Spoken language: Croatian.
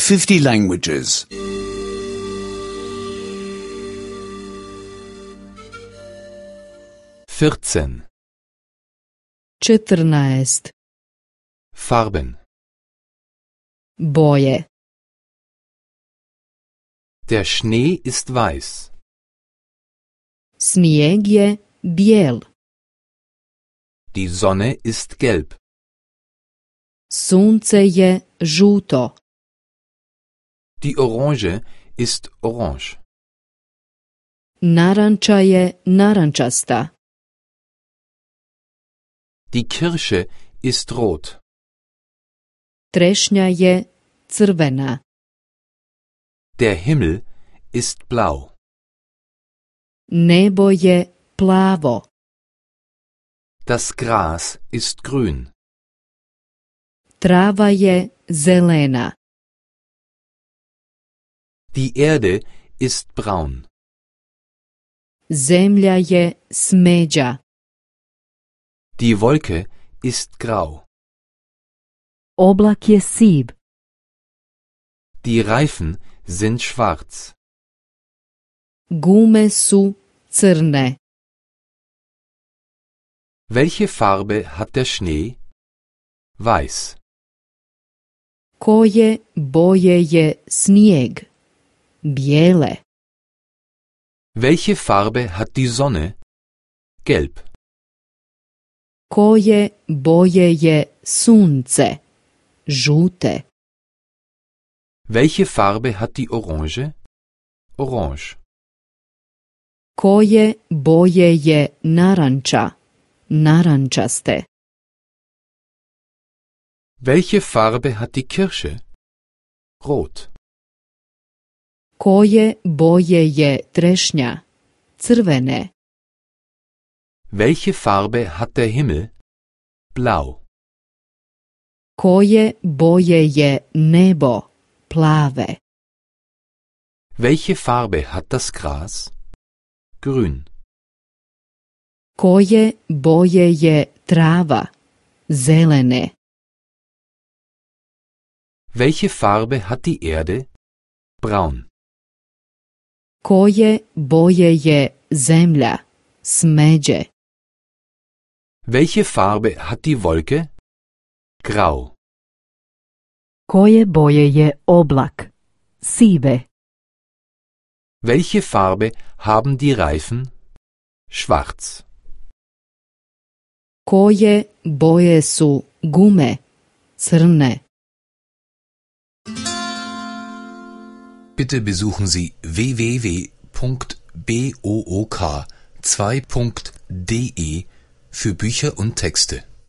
50 languages. 14. 14. Farben. Boje. Der Schnee ist weiß. Snijeg je bijel. Die Sonne ist gelb. Sunce je žuto. Die Orange ist orange. Naranča je narančasta. Die Kirsche ist rot. Trešnja je crvena. Der Himmel ist blau. Nebo je plavo. Das Gras ist grün. Trava je zelena. Die Erde ist braun. Zemlja je smeđa. Die Wolke ist grau. Oblak je siv. Die Reifen sind schwarz. Gume su crne. Welche Farbe hat der Schnee? Weiß. Koje boje je snijeg? Bijele. Welche Farbe hat die Sonne? Gelb. Koje boje je sunce? Žute. Welche Farbe hat die Orange? Orange. Koje boje je naranča? Narančaste. Welche Farbe hat die Kirsche? Rot. Koje boje je trešnja? Crvene. Welche Farbe hat der Himmel? Blau. Koje boje je nebo? Plave. Welche Farbe hat das Gras? Grün. Koje boje je trava? Zelene. Welche Farbe hat die Erde? Braun. Koje boje je zemlja? Smeđe. Welche Farbe hat die Wolke? Grau. Koje boje je oblak? Sive. Welche Farbe haben die Reifen? Schwarz. Koje boje su gume? Crne. Bitte besuchen Sie www.book2.de für Bücher und Texte.